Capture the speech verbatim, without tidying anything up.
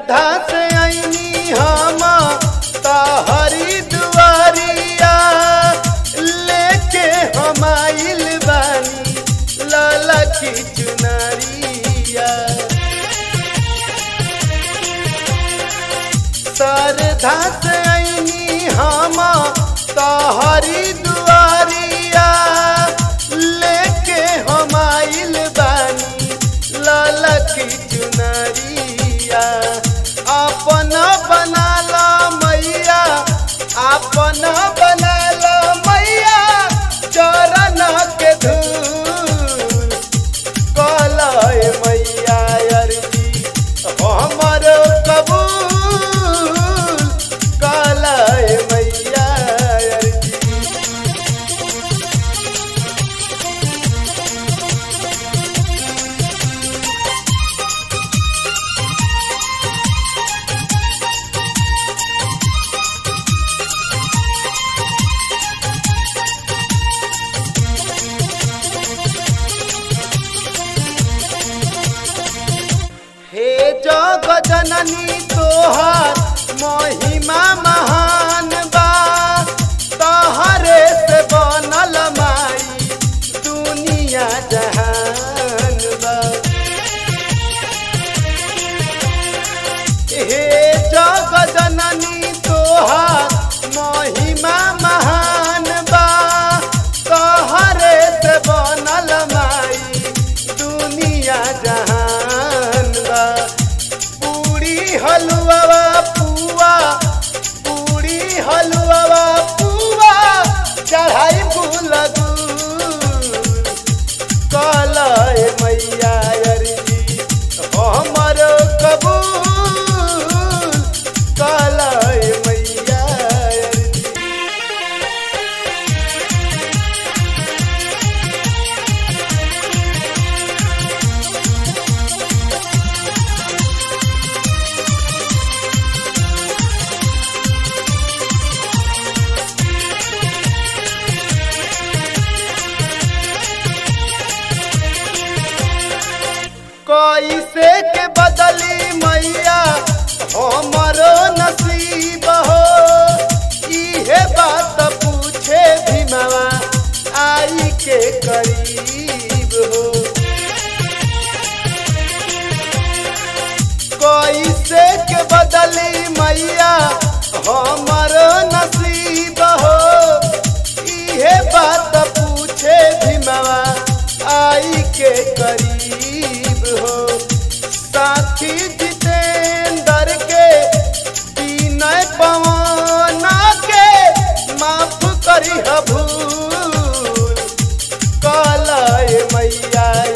श्रद्धा से आईनी हम तहरी दुआरिया लेके हम आइल बानी लाला की चुनरिया। श्रद्धा से आईनी हम तहरी दुआरिया लेके हम आइल बानी लाला की चुनरिया। अपना बना ला मैया अपना बना ला मैया चरण के धूल कलाय मैया अर्जी हमर कबूल कलाय मैया अर्जी। हे जग जननी तोहार महिमा महान बा तहरे से बनल माई दुनिया जहान बा। हे जग जननी तोहार महिमा महान बा तहरे से बनल माई दुनिया जहान बा। पूरी हलवा पुआ पूरी हलवा पुआ चढ़ाई फूल कलाय मैया अर्जी हमर कबूल कलाय मैया अर्जी। कैसे के बदली मैया हमरो नसीब हो इहे बात पूछे भीमवा आई के करीब हो। कैसे के बदली मैया हमरो नसीब हो इहे बात पूछे भीमवा आई के करीब हो। साथी जितेंद्र के विनय पवन के माफ करी भूल कलाय मैया